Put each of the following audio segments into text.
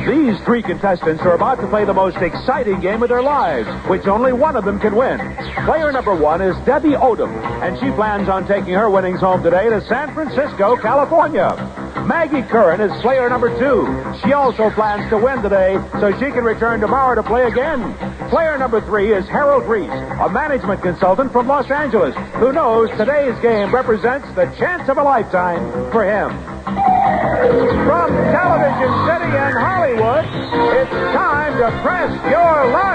These three contestants are about to play the most exciting game of their lives, which only one of them can win. Player number one is Debbie Odom, and she plans on taking her winnings home today to San Francisco, California. Maggie Curran is player number two. She also plans to win today so she can return tomorrow to play again. Player number three is Harold Reese, a management consultant from Los Angeles, who knows today's game represents the chance of a lifetime for him. From Television City in Hollywood, it's time to press your luck.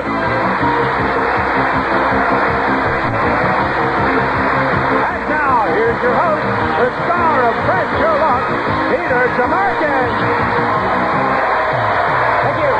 And now, here's your host, the star of Press Your Luck, Peter Tomarken. Thank you.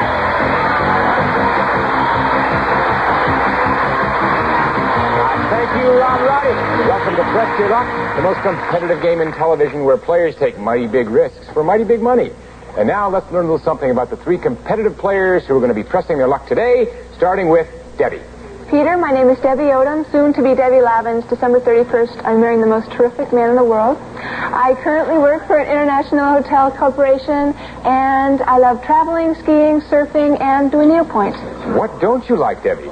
Thank you, Ron Roddy. Welcome to Press Your Luck, the most competitive game in television where players take mighty big risks for mighty big money. And now let's learn a little something about the three competitive players who are going to be pressing their luck today, starting with Debbie. Peter, my name is Debbie Odom, soon to be Debbie Lavins. December 31st, I'm marrying the most terrific man in the world. I currently work for an international hotel corporation, and I love traveling, skiing, surfing, and doing needlepoint. What don't you like, Debbie?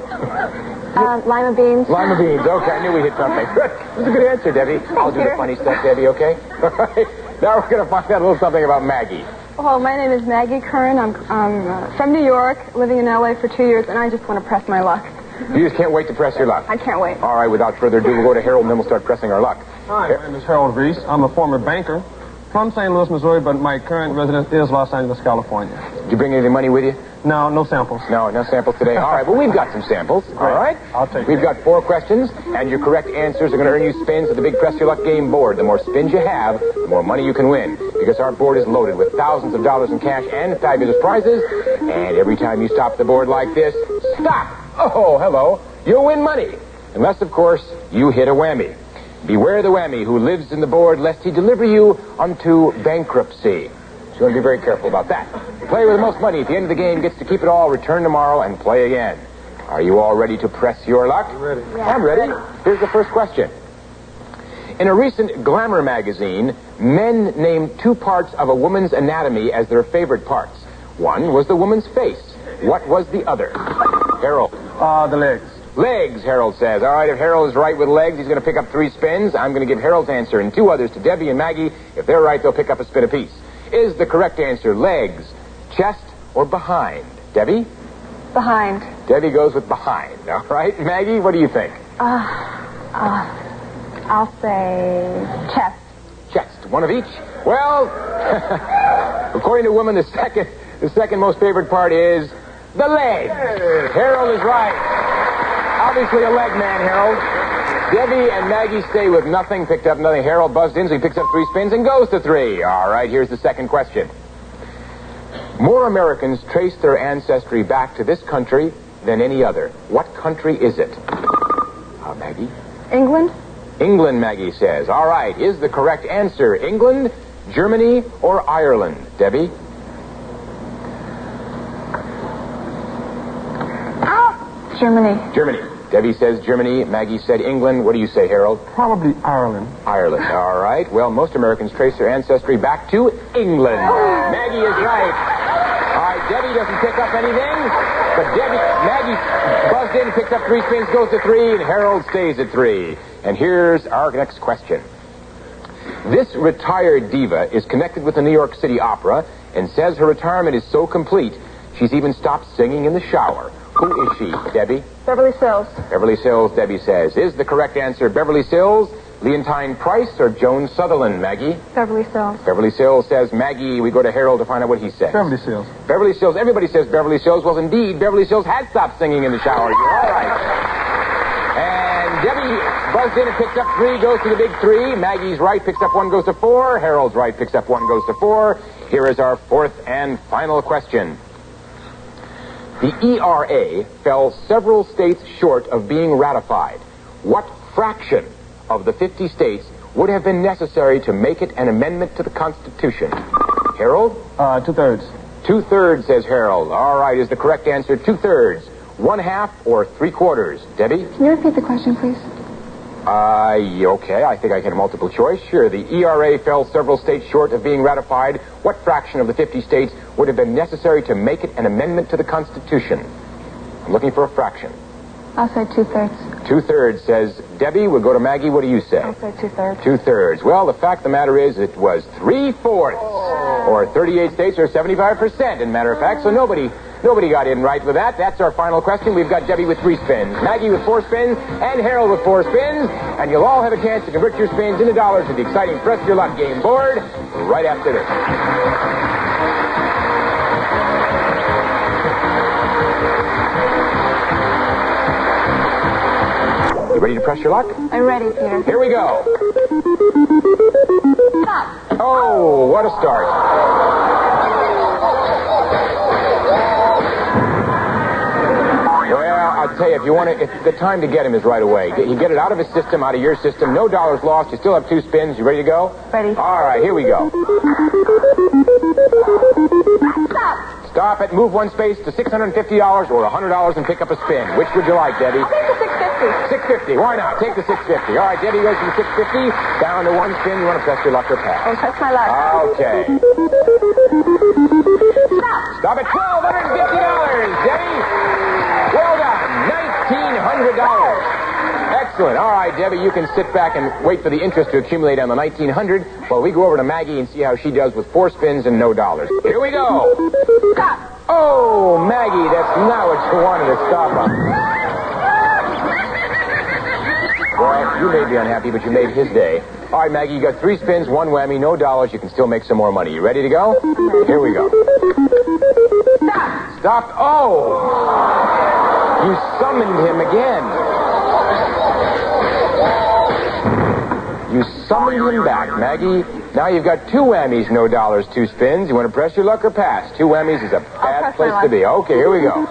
Lima beans. Lima beans. Okay, I knew we hit something. Good. That was a good answer, Debbie. I'll do the funny stuff, Debbie, okay? All right. Now we're going to find out a little something about Maggie. Well, my name is Maggie Curran. I'm from New York, living in L.A. for 2 years, and I just want to press my luck. You just can't wait to press your luck. I can't wait. All right, without further ado, we'll go to Harold, and then we'll start pressing our luck. Hi, my name is Harold Reese. I'm a former banker from St. Louis, Missouri, but my current residence is Los Angeles, California. Did you bring any money with you? No samples. No samples today. All right, well, we've got some samples. All right? I'll take We've got 4 questions, and your correct answers are going to earn you spins at the big Press Your Luck game board. The more spins you have, the more money you can win, because our board is loaded with thousands of dollars in cash and fabulous prizes, and every time you stop the board like this, stop! Oh, hello. You'll win money. Unless, of course, you hit a whammy. Beware the whammy who lives in the board, lest he deliver you unto bankruptcy. So you want to be very careful about that. The player with the most money at the end of the game gets to keep it all, return tomorrow, and play again. Are you all ready to press your luck? I'm ready. Yeah. I'm ready. Here's the first question. In a recent Glamour magazine, men named 2 parts of a woman's anatomy as their favorite parts. One was the woman's face. What was the other? Harold. The legs. Legs, Harold says. All right, if Harold is right with legs, he's going to pick up 3 spins. I'm going to give Harold's answer and 2 others to Debbie and Maggie. If they're right, they'll pick up a spin apiece. Is the correct answer legs, chest, or behind? Debbie? Behind. Debbie goes with behind. All right, Maggie, what do you think? I'll say chest. Chest, one of each. Well, according to women, the second most favorite part is the leg. Harold is right. Obviously a leg man, Harold. Debbie and Maggie stay with nothing, picked up nothing. Harold buzzed in, so he picks up 3 spins and goes to 3. All right, here's the second question. More Americans trace their ancestry back to this country than any other. What country is it? Maggie? England? England, Maggie says. All right, is the correct answer England, Germany, or Ireland? Debbie? Germany. Germany. Debbie says Germany. Maggie said England. What do you say, Harold? Probably Ireland. Ireland. All right. Well, most Americans trace their ancestry back to England. Maggie is right. All right. Debbie doesn't pick up anything, but Maggie buzzed in, picked up 3 spins, goes to 3, and Harold stays at 3. And here's our next question. This retired diva is connected with the New York City Opera and says her retirement is so complete, she's even stopped singing in the shower. Who is she, Debbie? Beverly Sills. Beverly Sills, Debbie says. Is the correct answer Beverly Sills, Leontine Price, or Joan Sutherland, Maggie? Beverly Sills. Beverly Sills says Maggie. We go to Harold to find out what he says. Beverly Sills. Beverly Sills. Everybody says Beverly Sills. Well, indeed, Beverly Sills had stopped singing in the shower. You're all right. And Debbie buzzed in and picked up 3, goes to the big 3. Maggie's right, picks up 1, goes to 4. Harold's right, picks up 1, goes to 4. Here is our 4th and final question. The ERA fell several states short of being ratified. What fraction of the 50 states would have been necessary to make it an amendment to the Constitution? Harold? 2/3. 2/3, says Harold. All right, is the correct answer 2/3, 1/2, or 3/4? Debbie? Can you repeat the question, please? Okay, I think I get a multiple choice. Sure, the ERA fell several states short of being ratified. What fraction of the 50 states would have been necessary to make it an amendment to the Constitution? I'm looking for a fraction. I'll say 2/3. 2/3 says Debbie. We'll go to Maggie. What do you say? I'll say 2/3. 2/3. Well, the fact of the matter is it was 3/4, or 38 states, or 75%, in matter of fact. So nobody got in right with that. That's our final question. We've got Debbie with 3 spins, Maggie with 4 spins, and Harold with 4 spins. And you'll all have a chance to convert your spins into dollars with the exciting Press Your Luck game board right after this. You ready to press your luck? I'm ready, Peter. Here we go. Stop. Oh, what a start. Well, I'll tell you, if the time to get him is right away. You get it out of his system, out of your system. No dollars lost. You still have 2 spins. You ready to go? Ready. All right, here we go. Stop. Stop it. Move 1 space to $650 or $100 and pick up a spin. Which would you like, Debbie? I'll take the 650. $650. Why not? Take the $650. All right, Debbie goes to the $650. Down to 1 spin. You want to press your luck or pass? I'll press my luck. Okay. Stop. Stop at $1,250, Debbie. Well done. $1,900. Excellent. All right, Debbie, you can sit back and wait for the interest to accumulate on the $1,900 while we go over to Maggie and see how she does with 4 spins and no dollars. Here we go. Stop. Oh, Maggie, that's not what you wanted to stop on. Well, you may be unhappy, but you made his day. All right, Maggie, you got 3 spins, 1 whammy, no dollars. You can still make some more money. You ready to go? Here we go. Stop. Stop. Oh! You summoned him again. You summoned him back, Maggie. Now you've got 2 whammies, no dollars, 2 spins. You want to press your luck or pass? 2 whammies is a bad place to be. Okay, here we go.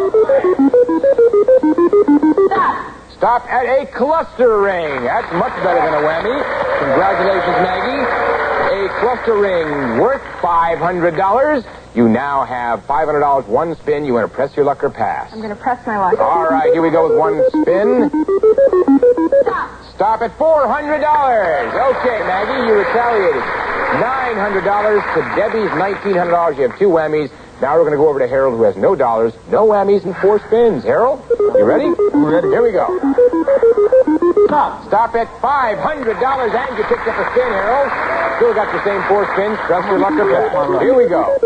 Stop. Stop at a cluster ring. That's much better than a whammy. Congratulations, Maggie. A cluster ring worth $500. You now have $500, 1 spin. You want to press your luck or pass? I'm going to press my luck. All right, here we go with 1 spin. Stop. Stop at $400. Okay, Maggie, you retaliated. $900 to Debbie's $1,900. You have 2 whammies. Now we're going to go over to Harold, who has no dollars, no whammies, and 4 spins. Harold, you ready? I'm ready. Here we go. Stop. Stop at $500, and you picked up a spin, Harold. Still got the same 4 spins. Press your luck or pass. Here we go.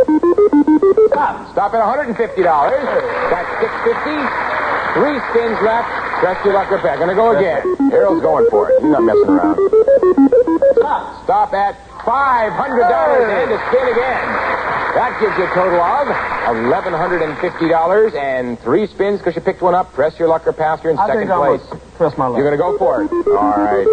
Stop. Stop at $150. That's $650. 3 spins left. Press your luck or pass. Gonna go again. Harold's going for it. He's not messing around. Stop. Stop at $500 and a spin again. That gives you a total of $1,150 and 3 spins because you picked one up. Press your luck or pass. You're in second place. Press my luck. You're going to go for it. All right.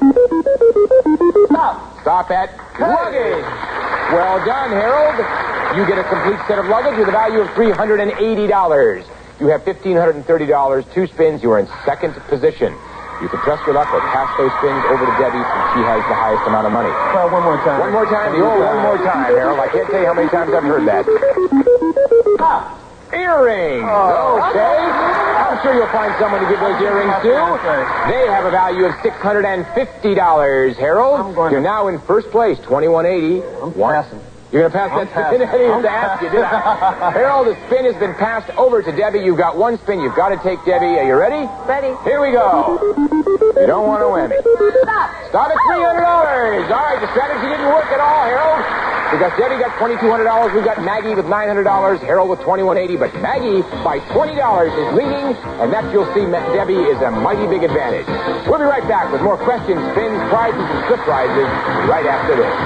Stop. Stop at luggage. Well done, Harold. You get a complete set of luggage with a value of $380. You have $1,530. 2 spins. You are in second position. You can press your luck or pass those spins over to Debbie since she has the highest amount of money. Well, one more time. One more time. One more time, Harold. I can't tell you how many times I've heard that. Stop. Earrings. Okay. I'm sure you'll find someone to give those earrings to. They have a value of $650, Harold. You're now in first place, $2,180. I'm passing. You're going to pass that spin? I didn't have to ask you, did I? Harold, the spin has been passed over to Debbie. You've got 1 spin. You've got to take Debbie. Are you ready? Ready. Here we go. You don't want to whammy. Stop. Stop at $300. All right, the strategy didn't work at all, Harold. Because Debbie got $2,200. We've got Maggie with $900. Harold with $2,180. But Maggie, by $20, is leading. And that, you'll see, Debbie is a mighty big advantage. We'll be right back with more questions, spins, prizes, and surprises right after this.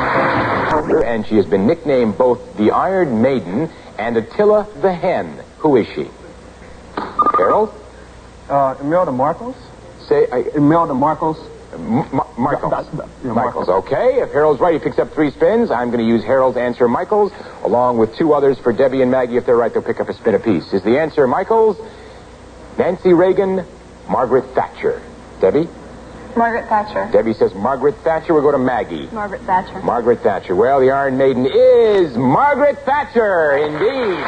And she has been nicknamed both the Iron Maiden and Attila the Hen. Who is she? Harold? Imelda Marcos. Say, Imelda Marcos. Michaels. Michaels, okay. If Harold's right, he picks up 3 spins. I'm going to use Harold's answer, Michaels, along with 2 others for Debbie and Maggie. If they're right, they'll pick up a spin apiece. Is the answer Michaels, Nancy Reagan, Margaret Thatcher? Debbie? Margaret Thatcher. Debbie says Margaret Thatcher. We'll go to Maggie. Margaret Thatcher. Margaret Thatcher. Well, the Iron Maiden is Margaret Thatcher, indeed.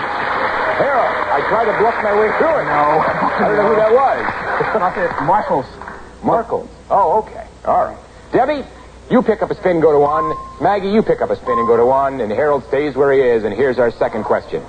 Harold, I tried to bluff my way through it. No. I don't know who that was. I said Marcos. Markles. Oh, okay. All right. Debbie, you pick up a spin, go to 1. Maggie, you pick up a spin and go to 1. And Harold stays where he is. And here's our second question.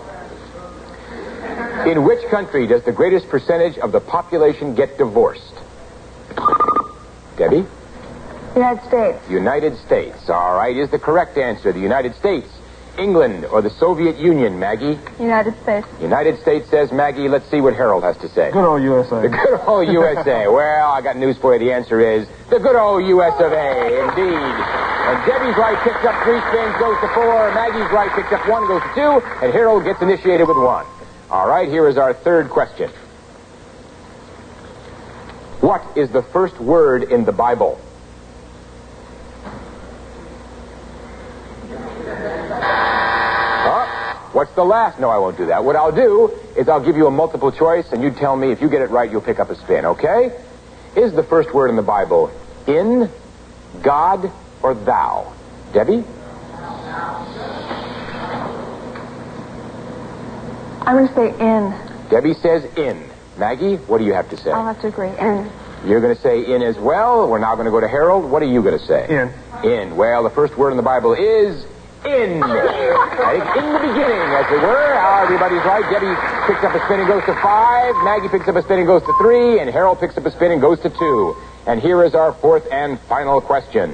In which country does the greatest percentage of the population get divorced? Debbie? United States. United States. All right. Is the correct answer the United States, England, or the Soviet Union, Maggie? United States. United States says Maggie. Let's see what Harold has to say. Good old USA. The good old USA. Well, I got news for you. The answer is the good old US of A, indeed. And Debbie's right picks up 3 spins, goes to 4. Maggie's right picks up 1, goes to 2. And Harold gets initiated with 1. All right, here is our third question. What is the first word in the Bible? What's the last? No, I won't do that. What I'll do is I'll give you a multiple choice, and you tell me if you get it right, you'll pick up a spin, okay? Is the first word in the Bible in, God, or thou? Debbie? I'm going to say in. Debbie says in. Maggie, what do you have to say? I'll have to agree. In. You're going to say in as well. We're now going to go to Harold. What are you going to say? In. In. Well, the first word in the Bible is in. I think in the beginning, as it were. Everybody's right. Debbie picks up a spin and goes to 5. Maggie picks up a spin and goes to 3. And Harold picks up a spin and goes to 2. And here is our fourth and final question.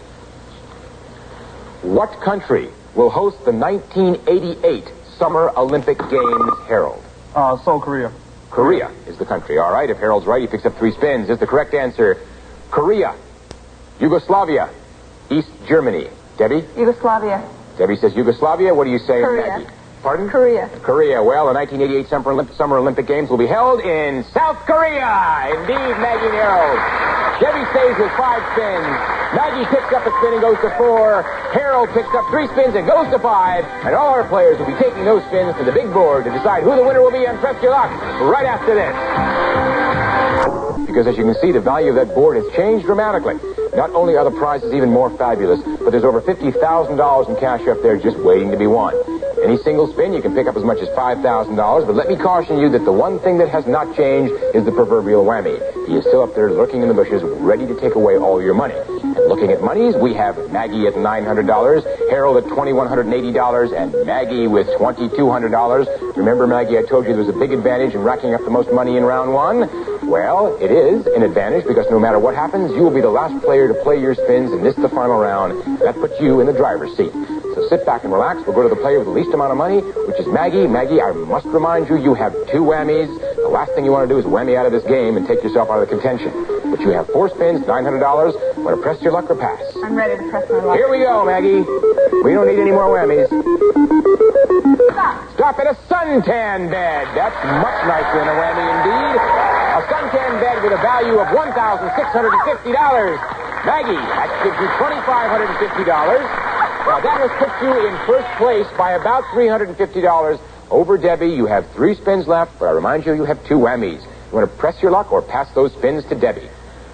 What country will host the 1988 Summer Olympic Games, Harold? Seoul, Korea. Korea is the country. All right, if Harold's right, he picks up 3 spins. Is the correct answer Korea, Yugoslavia, East Germany? Debbie? Yugoslavia. Debbie says Yugoslavia. What do you say, Korea. Maggie? Pardon? Korea. Korea. Well, the 1988 Summer Olympic Games will be held in South Korea. Indeed, Maggie and Harold. Debbie stays with 5 spins. Maggie picks up a spin and goes to 4. Harold picks up 3 spins and goes to 5. And all our players will be taking those spins to the big board to decide who the winner will be on Press Your Luck right after this. Because as you can see, the value of that board has changed dramatically. Not only are the prizes even more fabulous, but there's over $50,000 in cash up there just waiting to be won. Any single spin, you can pick up as much as $5,000, but let me caution you that the one thing that has not changed is the proverbial whammy. He is still up there lurking in the bushes, ready to take away all your money. And looking at monies, we have Maggie at $900, Harold at $2,180, and Maggie with $2,200. Remember, Maggie, I told you there was a big advantage in racking up the most money in round 1? Well, it is an advantage because no matter what happens, you will be the last player to play your spins and miss the final round. That puts you in the driver's seat. So sit back and relax. We'll go to the player with the least amount of money, which is Maggie. Maggie, I must remind you, you have 2 whammies. The last thing you want to do is whammy out of this game and take yourself out of the contention. But you have 4 spins, $900. Want to press your luck or pass? I'm ready to press my luck. Here we go, Maggie. We don't need any more whammies. Stop at a suntan bed. That's much nicer than a whammy indeed. A suntan bed with a value of $1,650. Maggie, that gives you $2,550. Now, that has put you in first place by about $350 over Debbie. You have 3 spins left, but I remind you, you have 2 whammies. You want to press your luck or pass those spins to Debbie?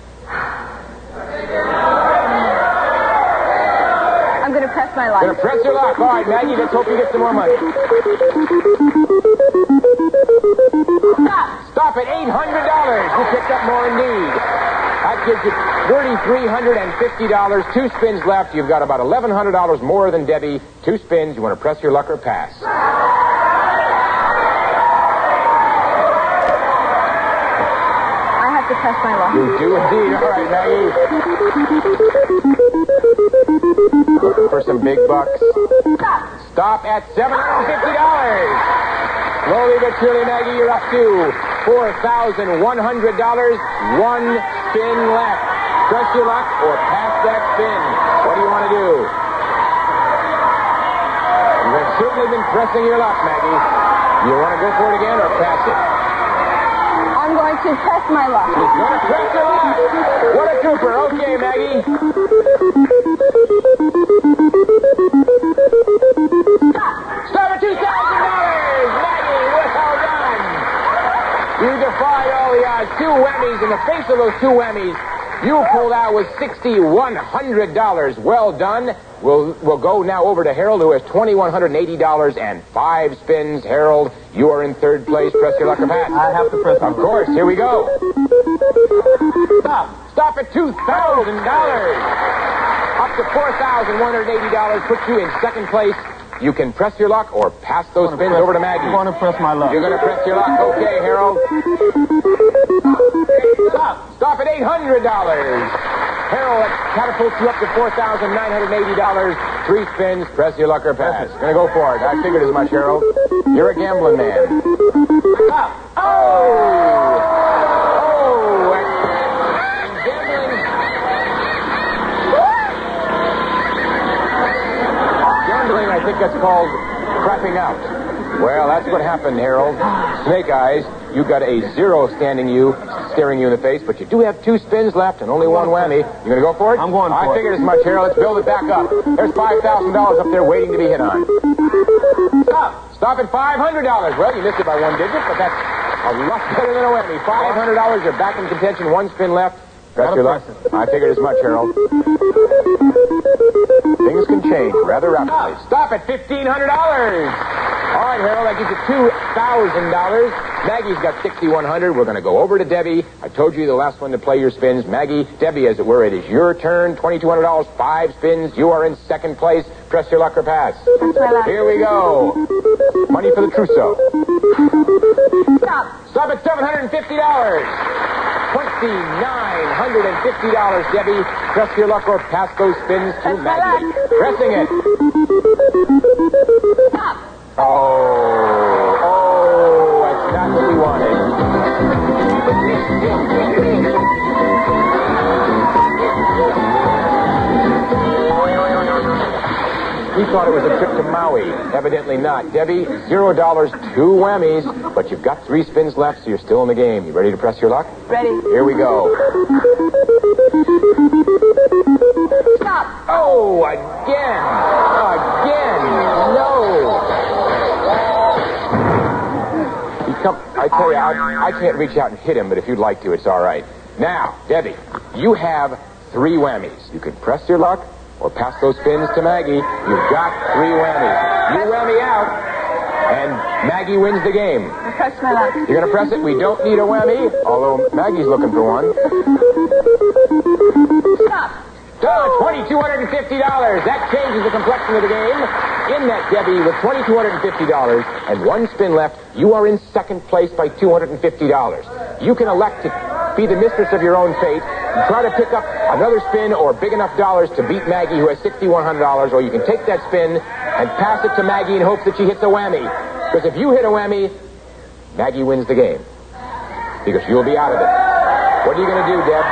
I'm going to press my luck. Going to press your luck. All right, Maggie, let's hope you get some more money. Stop at $800. You picked up more indeed. That gives you $3,350. 2 spins left. You've got about $1,100 more than Debbie. 2 spins. You want to press your luck or pass? I have to press my luck. You do indeed. All right, Maggie. Looking for some big bucks. Stop at $750. Slowly but surely, Maggie, you're up to $4,100. 1 spin left. Press your luck or pass that spin. What do you want to do? You have certainly been pressing your luck, Maggie. You want to go for it again or pass it? I'm going to press my luck. You're going to press your luck. What a trooper. Okay, Maggie. Stop at $2,000. Maggie, well done. You defied all the odds. 2 whammies. In the face of those 2 whammies, you pulled out with $6,100. Well done. We'll go now over to Harold, who has $2,180 and 5 spins. Harold, you are in third place. Press your luck or pass. I have to press my Of course. Here we go. Stop. Stop at $2,000. Up to $4,180 puts you in second place. You can press your luck or pass those spins over to Maggie. I'm going to press my luck. You're going to press your luck. Okay, Harold. Stop at $800. Harold, that catapults you up to $4,980. 3 spins, press your luck or pass. Gonna go for it. I figured as much, Harold. You're a gambling man. Stop. Oh! And gambling, I think that's called crapping out. Well, that's what happened, Harold. Snake Eyes, you got a 0 staring you in the face, but you do have 2 spins left and only 1 whammy. You gonna go for it? I'm going for it. I figured as much, Harold. Let's build it back up. There's $5,000 up there waiting to be hit on. Stop at $500. Well, you missed it by 1 digit, but that's a lot better than a whammy. $500. You're back in contention. 1 spin left. Press your luck. I figured as much, Harold. Things can change rather rapidly. Stop at $1,500. All right, Harold, that gives you $2,000. Maggie's got $6,100. We're going to go over to Debbie. I told you the last one to play your spins. Maggie, Debbie, as it were, it is your turn. $2,200, 5 spins. You are in second place. Press your luck or pass. Press my luck. Here we go. Money for the trousseau. Stop. Stop at $750. $2,950, Debbie. Press your luck or pass those spins to Press my Maggie. luck. Pressing it. Stop. Oh, that's not what we wanted. We thought it was a trip to Maui. Evidently not. Debbie, $0, 2 whammies, but you've got 3 spins left, so you're still in the game. You ready to press your luck? Ready. Here we go. Stop. Oh, again. No. I tell you, I can't reach out and hit him, but if you'd like to, it's all right. Now, Debbie, you have 3 whammies. You can press your luck or pass those spins to Maggie. You've got 3 whammies. You whammy out, and Maggie wins the game. Press my luck. You're going to press it? We don't need a whammy, although Maggie's looking for one. Stop. $2,250. That changes the complexion of the game. In that, Debbie, with $2,250 and 1 spin left, you are in second place by $250. You can elect to be the mistress of your own fate and try to pick up another spin or big enough dollars to beat Maggie, who has $6,100, or you can take that spin and pass it to Maggie in hopes that she hits a whammy. Because if you hit a whammy, Maggie wins the game. Because you'll be out of it. What are you going to do, Deb?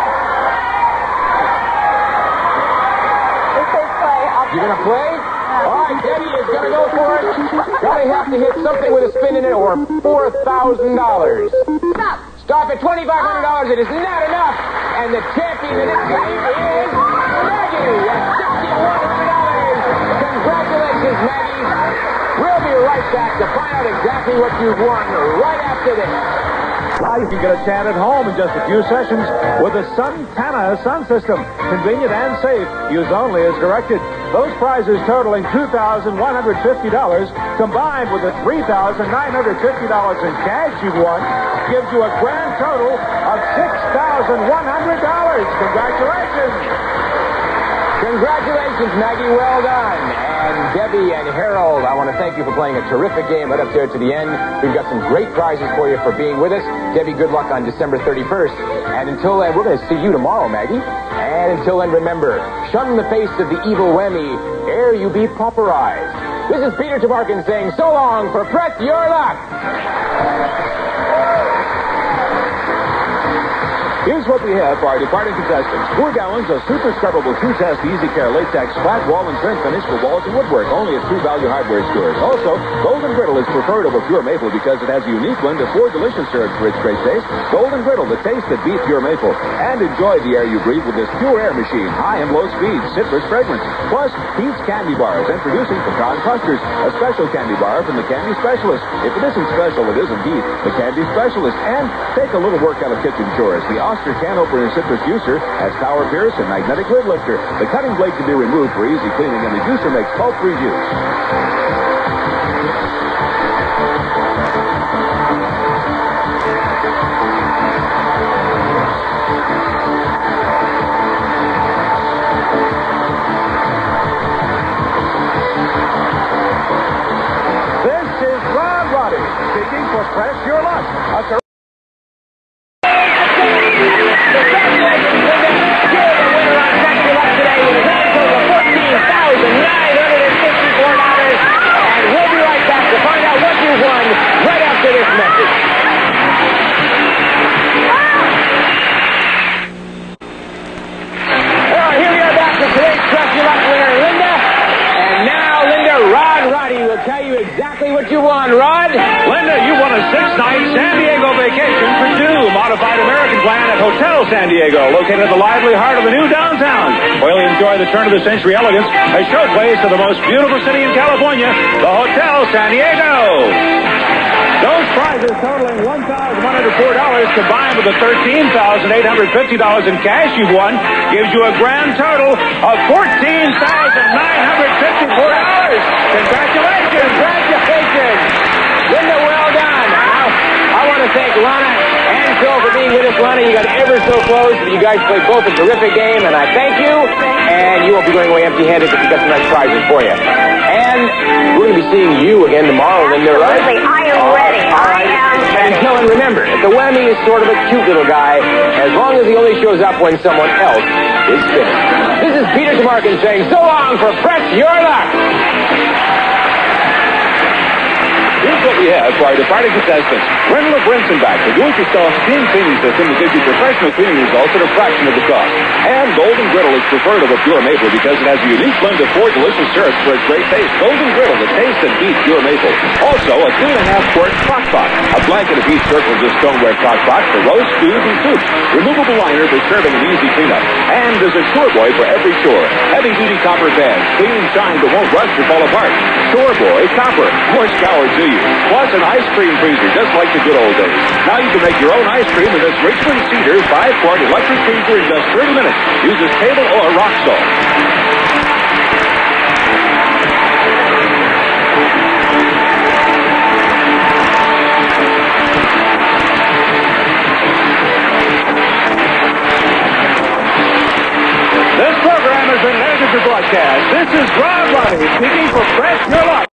You going to play? All right, Debbie is going to go for it. Probably have to hit something with a spin in it or $4,000. Stop. Stop at $2,500. It is not enough. And the champion in this game is Maggie at $6,100. Congratulations, Maggie. We'll be right back to find out exactly what you've won right after this. You can get a tan at home in just a few sessions with the Suntana sun system. Convenient and safe. Use only as directed. Those prizes totaling $2,150 combined with the $3,950 in cash you've won gives you a grand total of $6,100. Congratulations. Congratulations, Maggie. Well done. And Debbie and Harold, I want to thank you for playing a terrific game right up there to the end. We've got some great prizes for you for being with us. Debbie, good luck on December 31st. And until then, we're going to see you tomorrow, Maggie. And until then, remember, shun the face of the evil whammy ere you be pauperized. This is Peter Tabarkin saying so long for Press Your Luck. Here's what we have for our departing contestants. 4 gallons of super scrubbable True Test Easy Care Latex flat wall and trim finish for walls and woodwork, only at True Value Hardware stores. Also, Golden Griddle is preferred over Pure Maple because it has a unique blend of 4 delicious herbs for its great taste. Golden Griddle, the taste that beats Pure Maple. And enjoy the air you breathe with this Pure Air machine. High and low speed, citrus fragrance. Plus, Pete's Candy Bars, introducing pecan clusters, a special candy bar from the Candy Specialist. If it isn't special, it isn't Pete, the Candy Specialist. And take a little work out of kitchen chores. The Foster can opener and citrus juicer has Tower Pierce and magnetic lid lifter. The cutting blade can be removed for easy cleaning, and the juicer makes pulp-free juice. This is Ron Roddy speaking for Press Your Luck. Exactly what you won, Rod. Linda, you won a 6-night San Diego vacation for two. Modified American plan at Hotel San Diego, located at the lively heart of the new downtown. Well, you enjoy the turn-of-the-century elegance, a showplace of the most beautiful city in California, the Hotel San Diego. Those prizes totaling $1,104 combined with the $13,850 in cash you've won gives you a grand total of $14,954. Congratulations! Linda, well done. I want to thank Lana and Phil for being with us. Lana, you got ever so close. You guys played both a terrific game, and I thank you. And you won't be going away empty-handed because we got some nice prizes for you. And we're going to be seeing you again tomorrow, Linda, right? Absolutely. I am ready. All right. I am ready. And remember, if the Whammy is sort of a cute little guy, as long as he only shows up when someone else is finished. This is Peter Tamarkin saying so long for Press Your Luck. Here's what we have for our departing contestants. Rental of Rinsenback, the do-it-yourself steam cleaning system that gives you professional cleaning results at a fraction of the cost. And Golden Griddle is preferred over Pure Maple because it has a unique blend of 4 delicious syrups for its great taste. Golden Griddle, the taste and beat Pure Maple. Also, a 3.5-quart crock pot. A blanket of each circles of stoneware crock pot for roast, stews, and soups. Removable liner for serving and easy cleanup. And there's a Chore Boy for every chore. Heavy-duty copper pads, clean and shine but won't rust or fall apart. Chore Boy Copper, more scour to you. Plus an ice cream freezer, just like the good old days. Now you can make your own ice cream in this Richmond Cedar 5-quart electric freezer in just 30 minutes. Uses table or rock salt. This program has been edited for broadcast. This is Ron Roddy speaking for Press Your Luck.